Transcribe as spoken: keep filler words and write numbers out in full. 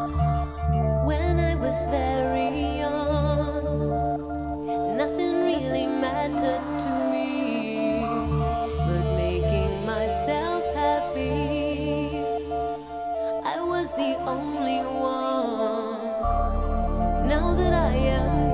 When I was very young, nothing really mattered to me but making myself happy. I was the only one. Now that I am